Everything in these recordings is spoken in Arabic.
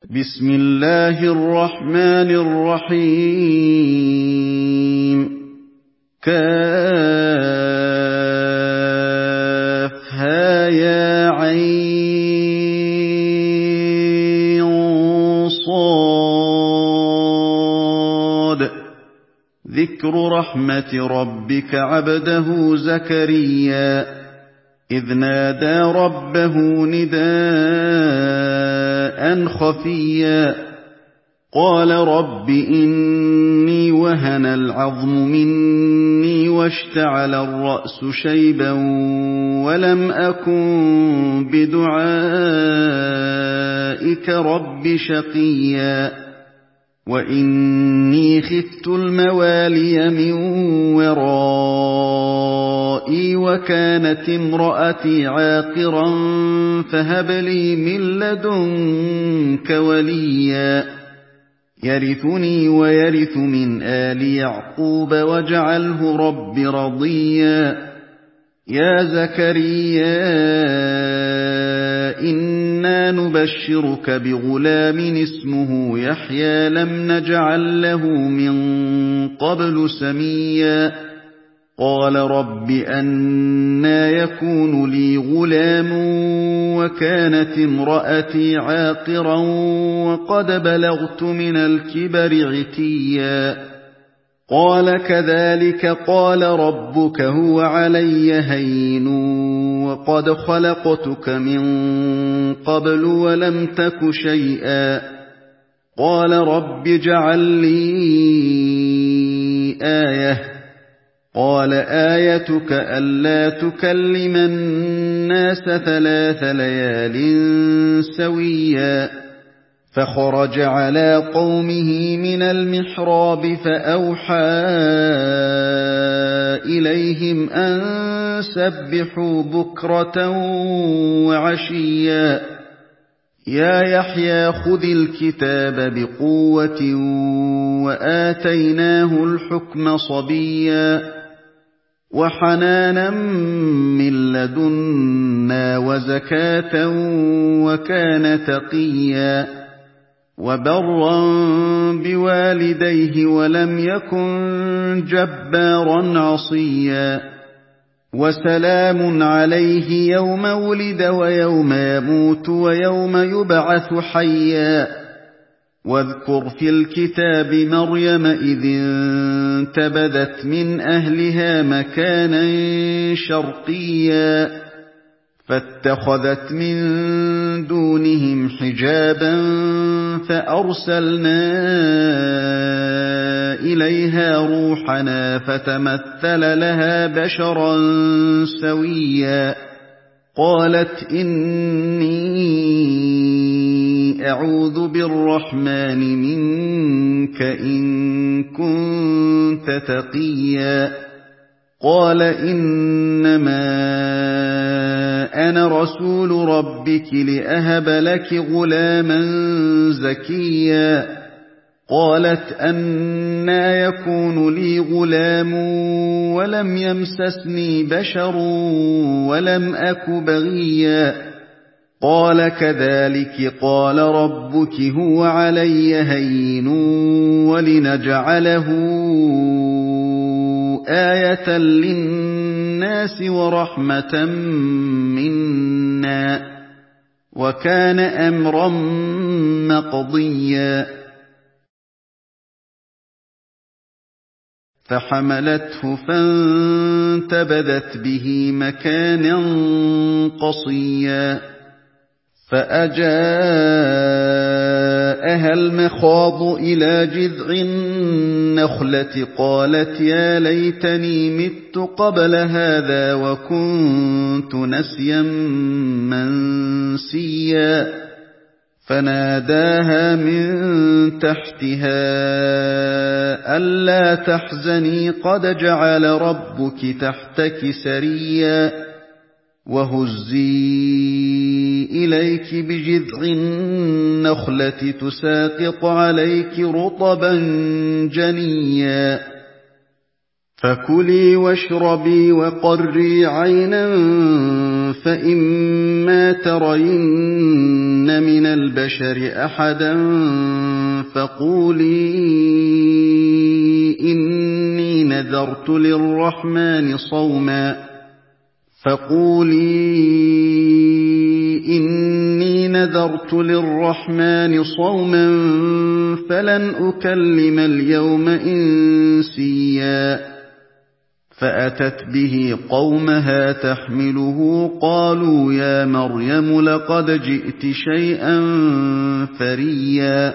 بسم الله الرحمن الرحيم كافها يا عين صاد ذكر رحمة ربك عبده زكريا إذ نادى ربه نداء خفيا قال رب إني وهن العظم مني واشتعل الرأس شيبا ولم أكن بدعائك رب شقيا وإني خفت الموالي من ورائي وكانت امرأتي عاقرا فهب لي من لدنك وليا يرثني ويرث من آل يعقوب واجعله رب رضيا يا زكريا إنا نبشرك بغلام اسمه يحيى لم نجعل له من قبل سميا قال رب أنى يكون لي غلام وكانت امرأتي عاقرا وقد بلغت من الكبر عتيا قال كذلك قال ربك هو علي هين وقد خلقتك من قبل ولم تك شيئا قال رب اجعل لي آية قال آيتك ألا تكلم الناس 3 ليال سويا فخرج على قومه من المحراب فأوحى إليهم أن سبحوا بكرة وعشيا يا يحيى خذ الكتاب بقوة وآتيناه الحكم صبيا وحنانا من لدنا وزكاة وكان تقيا وبرا بوالديه ولم يكن جبارا عصيا وسلام عليه يوم ولد ويوم يموت ويوم يبعث حيا واذكر في الكتاب مريم إذ انتبذت من أهلها مكانا شرقيا فاتخذت من دونهم حجابا فأرسلنا إليها روحنا فتمثل لها بشرا سويا قالت إني أعوذ بالرحمن منك إن كنت تقيا قال إنما أنا رسول ربك لأهب لك غلاما زكيا قالت أنى يكون لي غلام ولم يمسسني بشر ولم أك بغيا قال كذلك قال ربك هو علي هين ولنجعله آية للناس ورحمة منا وكان أمرا مقضيا فحملته فانتبذت به مكانا قصيا فأجاءها المخاض إلى جذع النخلة قالت يا ليتني مت قبل هذا وكنت نسيا منسيا فناداها من تحتها ألا تحزني قد جعل ربك تحتك سريا وهزي إليك بجذع النخلة تساقط عليك رطبا جنيا فكلي واشربي وقري عينا فإما ترين من البشر أحدا فقولي إني نذرت للرحمن صوما فلن أكلم اليوم إنسيا فأتت به قومها تحمله قالوا يا مريم لقد جئت شيئا فريا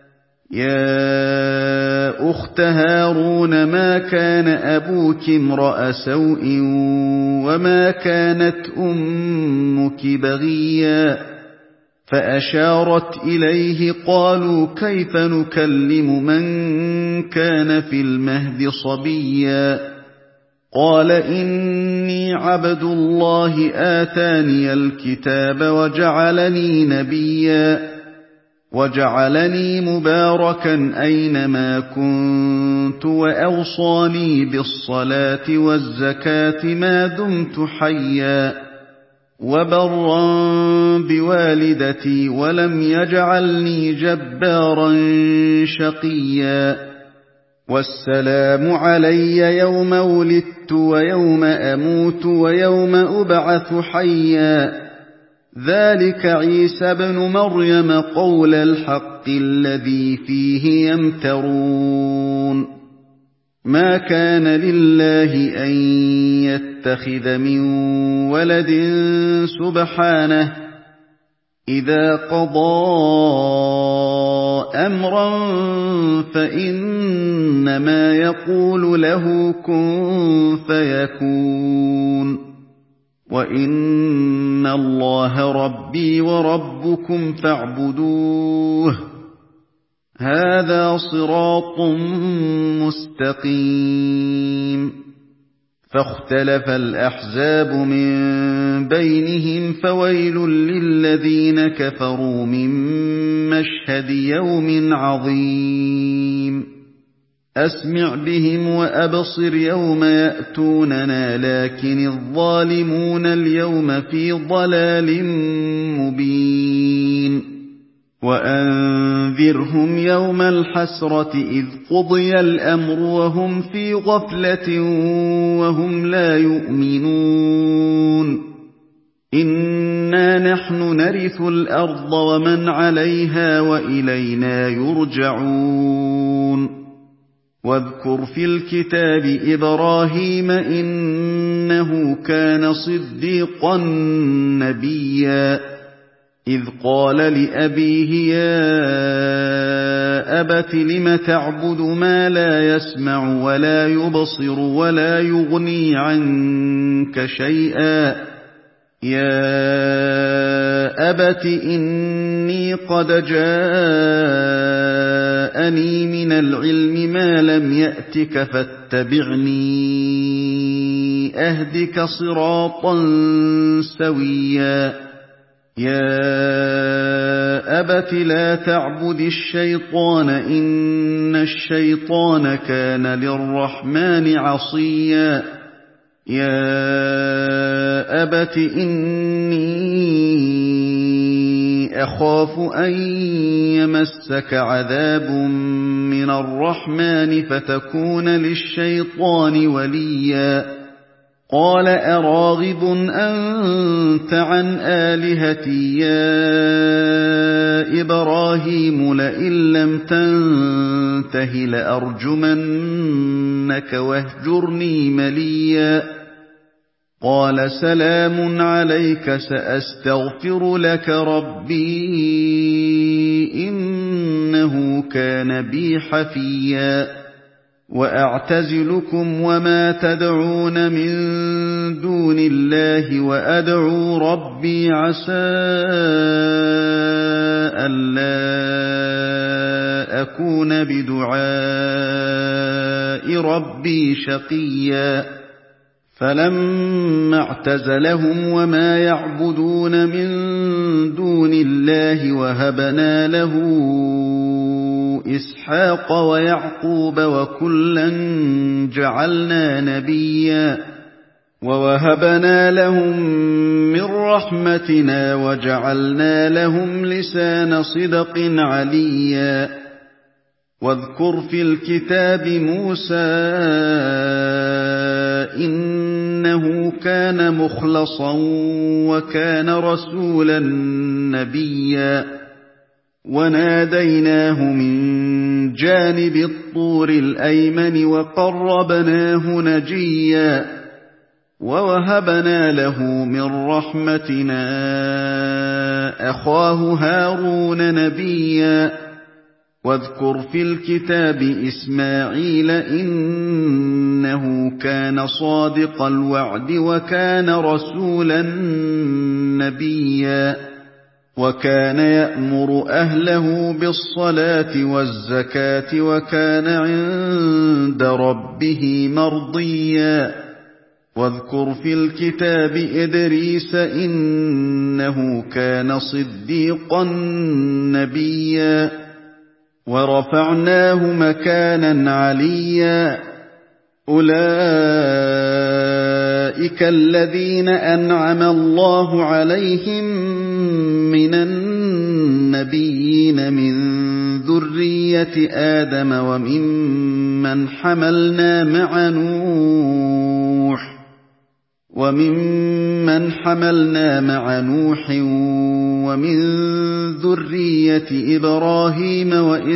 يا أخت هارون ما كان أبوك امرأ سوء وما كانت أمك بغيا فأشارت إليه قالوا كيف نكلم من كان في المهد صبيا قال إني عبد الله آتاني الكتاب وجعلني نبيا وجعلني مباركا أينما كنت وأوصاني بالصلاة والزكاة ما دمت حيا وبرا بوالدتي ولم يجعلني جبارا شقيا والسلام علي يوم ولدت ويوم أموت ويوم أبعث حيا ذلك عيسى بن مريم قول الحق الذي فيه يمترون ما كان لله أن يتخذ من ولد سبحانه إذا قضى أمرا فإنما يقول له كن فيكون وإن الله ربي وربكم فاعبدوه هذا صراط مستقيم فاختلف الأحزاب من بينهم فويل للذين كفروا من مشهد يوم عظيم أسمع بهم وأبصر يوم يأتوننا لكن الظالمون اليوم في ضلال مبين وأنذرهم يوم الحسرة إذ قضي الأمر وهم في غفلة وهم لا يؤمنون إنا نحن نرث الأرض ومن عليها وإلينا يرجعون واذكر في الكتاب إبراهيم إنه كان صديقا نبيا إذ قال لأبيه يا أبت لم تعبد ما لا يسمع ولا يبصر ولا يغني عنك شيئا يا أبت إني قد جاءني من العلم ما لم يأتك فاتبعني أهدك صراطا سويا يا أبت لا تعبد الشيطان إن الشيطان كان للرحمن عصيا يا أبت إني أخاف أن يمسك عذاب من الرحمن فتكون للشيطان وليا قال أراغب أنت عن آلهتي يا إبراهيم لئن لم تنته لأرجمنك واهجرني مليا قال سلام عليك سأستغفر لك ربي إنه كان بي حفيا وأعتزلكم وما تدعون من دون الله وأدعو ربي عسى ألا أكون بدعاء ربي شقيا فلما اعتزلهم وما يعبدون من دون الله وهبنا له إسحاق ويعقوب وكلا جعلنا نبيا وَوَهَبْنَا لَهُم مِّن رَّحْمَتِنَا وَجَعَلْنَا لَهُمْ لِسَانَ صِدْقٍ عَلِيًّا وَاذْكُرْ فِي الْكِتَابِ مُوسَىٰ إِنَّهُ كَانَ مُخْلَصًا وَكَانَ رَسُولًا نَّبِيًّا وَنَادَيْنَاهُ مِن جَانِبِ الطُّورِ الْأَيْمَنِ وَقَرَّبْنَاهُ نَجِيًّا وَوَهَبْنَا لَهُ مِن رَّحْمَتِنَا أَخَاهُ هَارُونَ نَبِيًّا وَاذْكُرْ فِي الْكِتَابِ إِسْمَاعِيلَ إِنَّهُ كَانَ صَادِقَ الْوَعْدِ وَكَانَ رَسُولًا نَّبِيًّا وَكَانَ يَأْمُرُ أَهْلَهُ بِالصَّلَاةِ وَالزَّكَاةِ وَكَانَ عِندَ رَبِّهِ مَرْضِيًّا وَاذْكُرْ فِي الْكِتَابِ إِدْرِيسَ إِنَّهُ كَانَ صِدِّيقًا نَّبِيًّا وَرَفَعْنَاهُ مَكَانًا عَلِيًّا أُولَٰئِكَ الَّذِينَ أَنْعَمَ اللَّهُ عَلَيْهِم مِّنَ النَّبِيِّينَ مِن ذُرِّيَّةِ آدَمَ وَمِمَّنْ حَمَلْنَا مَعَ نُوحٍ وَمِن ذُرِّيَّةِ إِبْرَاهِيمَ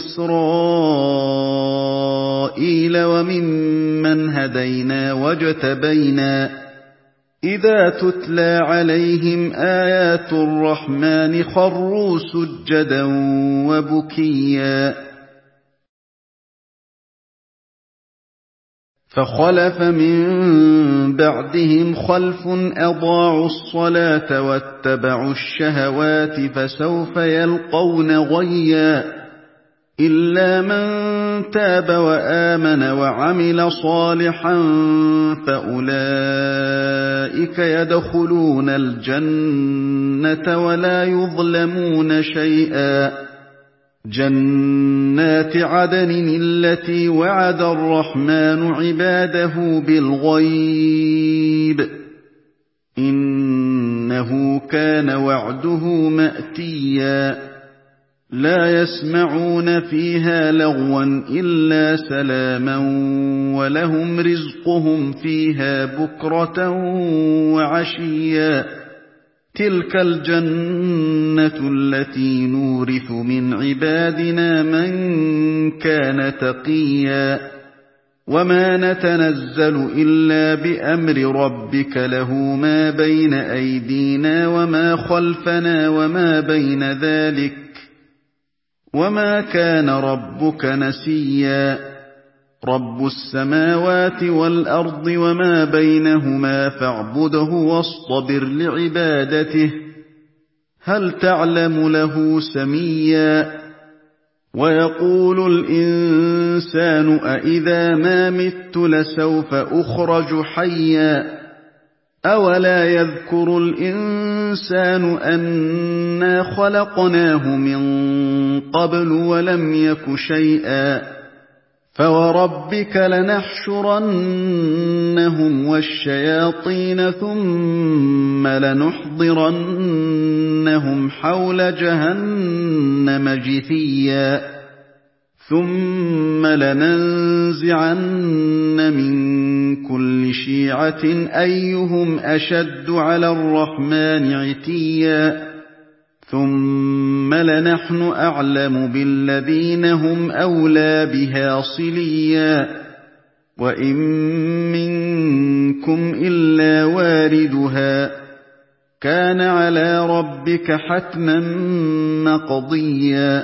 وَإِسْرَائِيلَ وَمِمَّنْ هَدَيْنَا وَاجْتَبَيْنَا إِذَا تُتْلَىٰ عَلَيْهِمْ آيَاتُ الرَّحْمَٰنِ خَرُّوا سُجَّدًا وَبُكِيًّا فَخَلَفَ مِن بَعْدِهِمْ خَلْفٌ أَضَاعُوا الصَّلَاةَ وَاتَّبَعُوا الشَّهَوَاتِ فَسَوْفَ يَلْقَوْنَ غَيًّا إِلَّا مَن تَابَ وَآمَنَ وَعَمِلَ صَالِحًا فَأُولَٰئِكَ يَدْخُلُونَ الْجَنَّةَ وَلَا يُظْلَمُونَ شَيْئًا جَنَّاتِ عَدْنٍ الَّتِي وَعَدَ الرَّحْمَٰنُ عِبَادَهُ بِالْغَيْبِ ۚ إِنَّهُ كَانَ وَعْدُهُ مَأْتِيًّا لَّا يَسْمَعُونَ فِيهَا لَغْوًا إِلَّا سَلَامًا وَلَهُمْ رِزْقُهُمْ فِيهَا بُكْرَةً وَعَشِيًّا تِلْكَ الْجَنَّةُ الَّتِي نُورِثُ مِنْ عِبَادِنَا مَن كَانَ تَقِيًّا وَمَا نَتَنَزَّلُ إِلَّا بِأَمْرِ رَبِّكَ لَهُ مَا بَيْنَ أَيْدِينَا وَمَا خَلْفَنَا وَمَا بَيْنَ ذَٰلِكَ وَمَا كَانَ رَبُّكَ نَسِيًّا رَبُّ السَّمَاوَاتِ وَالْأَرْضِ وَمَا بَيْنَهُمَا فَاعْبُدْهُ وَاصْطَبِرْ لِعِبَادَتِهِ هَلْ تَعْلَمُ لَهُ سَمِيًّا وَيَقُولُ الْإِنسَانُ أَإِذَا مَا مِتُّ لَسَوْفَ أُخْرَجُ حَيًّا أَوَلَا يَذْكُرُ الْإِنسَانُ أَنَّا خَلَقْنَاهُ مِن قَبْلُ وَلَمْ يَكُ شَيْئًا فَوَرَبِّكَ لَنَحْشُرَنَّهُمْ وَالشَّيَاطِينَ ثُمَّ لَنُحْضِرَنَّهُمْ حَوْلَ جَهَنَّمَ جِثِيًّا ثُمَّ لَنَنزِعَنَّ مِن كُلِّ شِيعَةٍ أَيُّهُمْ أَشَدُّ عَلَى الرَّحْمَٰنِ عِتِيًّا ثُمَّ لَنَحْنُ أَعْلَمُ بِالَّذِينَ هُمْ أَوْلَىٰ بِهَا صِلِيًّا وَإِن مِّنكُمْ إِلَّا وَارِدُهَا كَانَ عَلَىٰ رَبِّكَ حَتْمًا مَّقْضِيًّا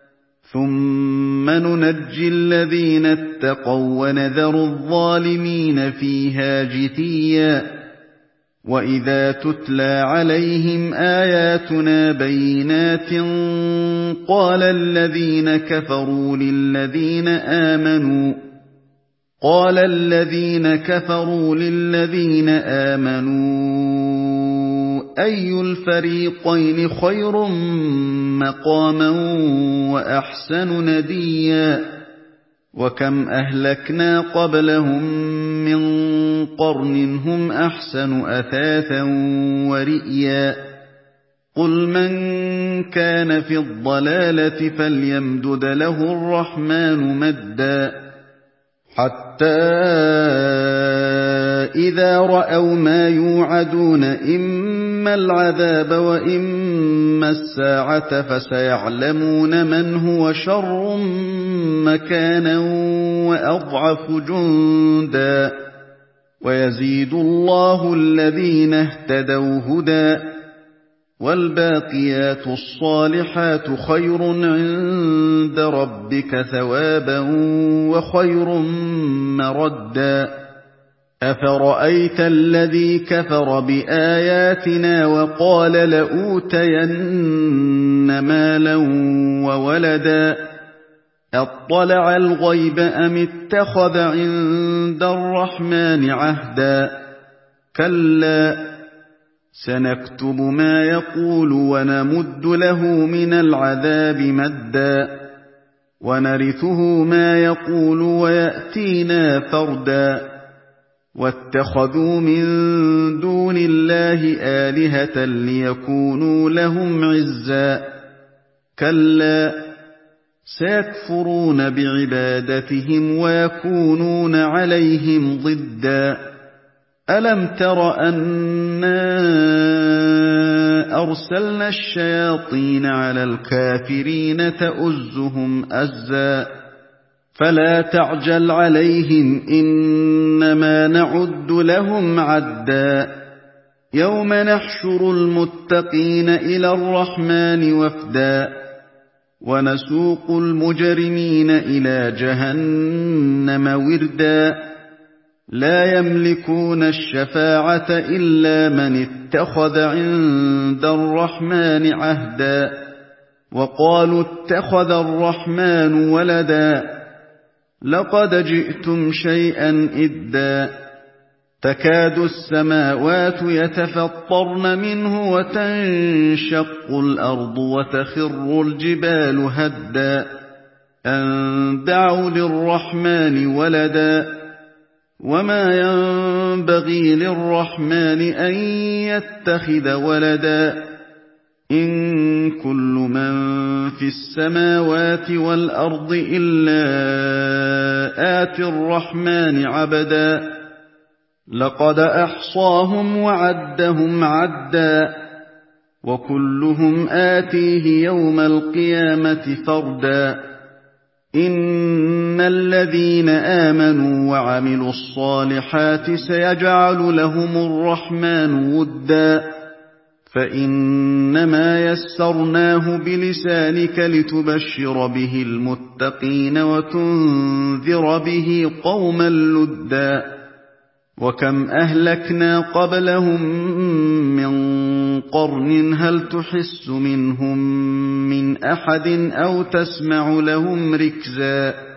ثُمَّ نُنَجِّي الَّذِينَ اتَّقَوا وَّنَذَرُ الظَّالِمِينَ فِيهَا جِثِيًّا وَإِذَا تُتْلَىٰ عَلَيْهِمْ آيَاتُنَا بَيِّنَاتٍ قَالَ الَّذِينَ كَفَرُوا لِلَّذِينَ آمَنُوا أَيُّ الْفَرِيقَيْنِ خَيْرٌ مَّقَامًا وَأَحْسَنُ نَدِيًّا وَكَمْ أَهْلَكْنَا قَبْلَهُم مِّن قرن هم أحسن أثاثا ورئيا قل من كان في الضلالة فليمدد له الرحمن مدا حتى إذا رأوا ما يوعدون إما العذاب وإما الساعة فسيعلمون من هو شر مكانا وأضعف جندا ويزيد الله الذين اهتدوا هدى والباقيات الصالحات خير عند ربك ثوابا وخير مردا أفرأيت الذي كفر بآياتنا وقال لأوتين مالا وولدا أطلع الغيب أم اتخذ عند الرحمن عهدا كلا سنكتب ما يقول ونمد له من العذاب مدا ونرثه ما يقول ويأتينا فردا واتخذوا من دون الله آلهة ليكونوا لهم عزا كلا سيكفرون بعبادتهم ويكونون عليهم ضدا ألم تر أنا أرسلنا الشياطين على الكافرين تؤزهم أزا فلا تعجل عليهم إنما نعد لهم عدا يوم نحشر المتقين إلى الرحمن وفدا ونسوق المجرمين إلى جهنم وردا لا يملكون الشفاعة إلا من اتخذ عند الرحمن عهدا وقالوا اتخذ الرحمن ولدا لقد جئتم شيئا إدا تكاد السماوات يتفطرن منه وتنشق الأرض وتخر الجبال هدا أن دعوا للرحمن ولدا وما ينبغي للرحمن أن يتخذ ولدا إن كل من في السماوات والأرض إلا آتي الرحمن عبدا لقد أحصاهم وعدهم عدا وكلهم آتيه يوم القيامة فردا إن الذين آمنوا وعملوا الصالحات سيجعل لهم الرحمن ودا فإنما يسرناه بلسانك لتبشر به المتقين وتنذر به قوما لدا وكم أهلكنا قبلهم من قرن هل تحس منهم من أحد أو تسمع لهم ركزا